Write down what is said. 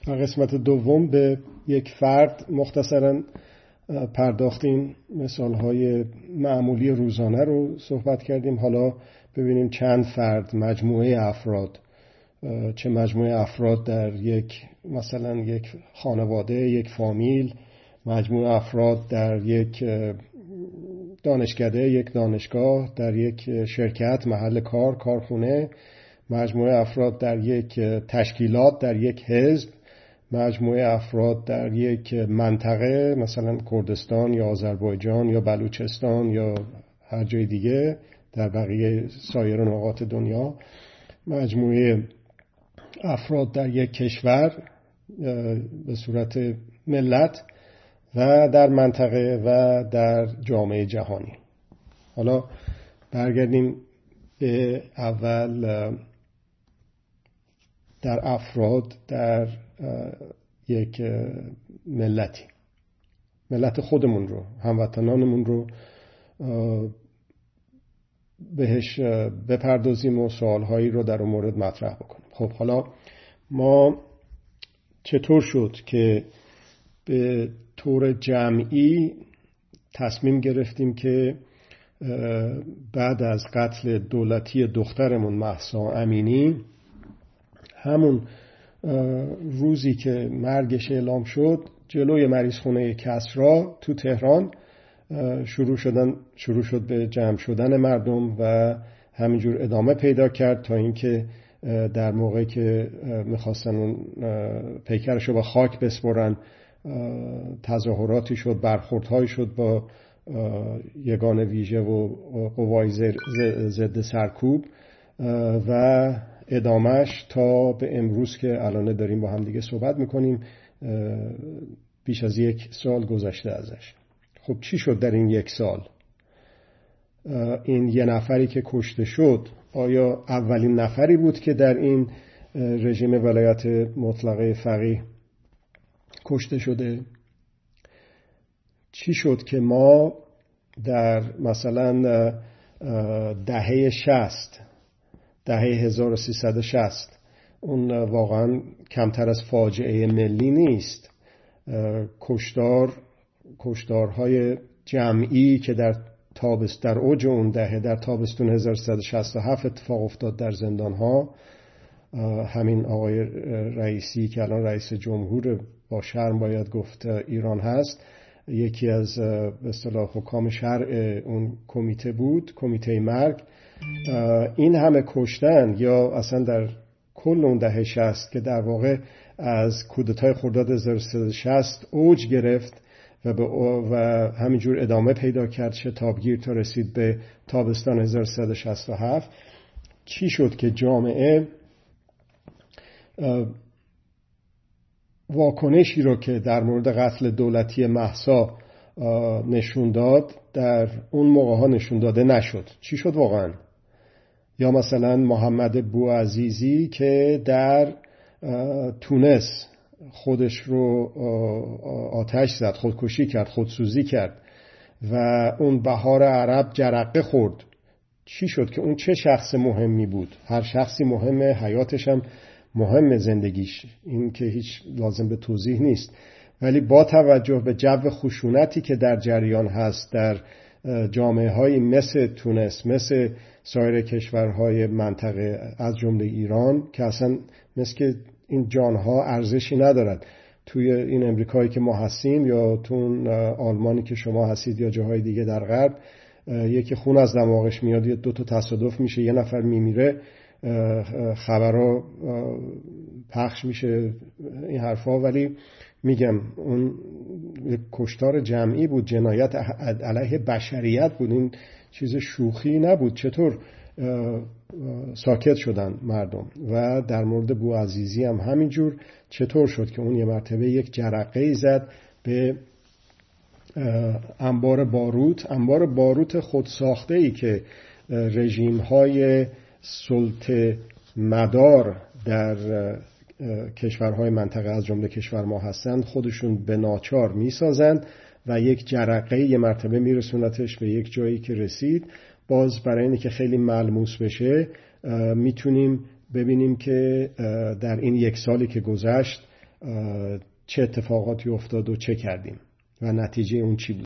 قسمت دوم به یک فرد مختصراً پرداختیم، مثالهای معمولی روزانه رو صحبت کردیم. حالا ببینیم چند فرد، مجموعه افراد، چه مجموعه افراد در مثلا یک خانواده، یک فامیل، مجموعه افراد در یک دانشکده، یک دانشگاه، در یک شرکت، محل کار، کارخونه، مجموعه افراد در یک تشکیلات، در یک حزب، مجموعه افراد در یک منطقه مثلا کردستان یا آذربایجان یا بلوچستان یا هر جای دیگه در بقیه سایر نقاط دنیا، مجموعه افراد در یک کشور به صورت ملت و در منطقه و در جامعه جهانی. حالا برگردیم به اول در افراد در یک ملتی، ملت خودمون رو، هموطنانمون رو بهش بپردازیم و سوالهایی رو در اون مورد مطرح بکنیم. خب حالا ما چطور شد که به طور جمعی تصمیم گرفتیم که بعد از قتل دولتی دخترمون مهسا امینی، همون روزی که مرگش اعلام شد، جلوی مریضخونه کسری تو تهران شروع شد به جمع شدن مردم و همینجور ادامه پیدا کرد تا اینکه در موقعی که میخواستن اون پیکرشو با خاک بسپرن، تظاهراتی شد، برخوردهایی شد با یگان ویژه و قوای ضد سرکوب و ادامهش تا به امروز که الان داریم با هم دیگه صحبت میکنیم. بیش از 1 سال گذشته ازش. خب چی شد در این 1 سال؟ این 1 نفری که کشته شد آیا اولین نفری بود که در این رژیم ولایت مطلقه فقیه کشته شده؟ چی شد که ما در مثلا دهه 60، دهه 1360، اون واقعا کمتر از فاجعه ملی نیست، کشتارهای جمعی که در اوج اون دهه، در تابستون 1367 اتفاق افتاد در زندانها. همین آقای رئیسی که الان رئیس جمهور با شرم باید گفت ایران هست، یکی از به اصطلاح حکام شرع اون کمیته بود، کمیته مرگ. این همه کشتن، یا اصلا در کل اون دهه 60 که در واقع از کودتای خرداد 1360 اوج گرفت و همینجور ادامه پیدا کرد شتابگیر تا رسید به تابستان 1367، چی شد که جامعه واکنشی رو که در مورد قتل دولتی مهسا نشون داد در اون موقع ها نشون داده نشد؟ چی شد واقعا؟ یا مثلا محمد بوعزیزی که در تونس خودش رو آتش زد، خودکشی کرد، خودسوزی کرد و اون بهار عرب جرقه خورد. چی شد که اون چه شخص مهمی بود؟ هر شخصی مهمه، حیاتش هم مهمه، زندگیش، این که هیچ لازم به توضیح نیست. ولی با توجه به جو خشونتی که در جریان هست در جامعه های مثل تونس، مثل سایر کشورهای منطقه از جمله ایران، که اصلا مثل که این جانها ارزشی ندارد. توی این امریکایی که ما هستیم یا تو آلمانی که شما هستید یا جاهای دیگه در غرب، یکی خون از دماغش میاد، 2 تا تصادف میشه، 1 نفر میمیره، خبرها پخش میشه، این حرفا. ولی میگم اون کشتار جمعی بود، جنایت علیه بشریت بود، این چیز شوخی نبود. چطور ساکت شدن مردم؟ و در مورد بوعزیزی هم همینجور، چطور شد که اون یه مرتبه یک جرقه زد به انبار باروت خودساخته‌ای که رژیم‌های سلطه مدار در کشورهای منطقه از جمله کشور ما هستند، خودشون به ناچار میسازند و یک جرقه یه مرتبه میرسونتش به یک جایی که رسید. باز برای اینکه که خیلی ملموس بشه میتونیم ببینیم که در این 1 سالی که گذشت چه اتفاقاتی افتاد و چه کردیم و نتیجه اون چی بود.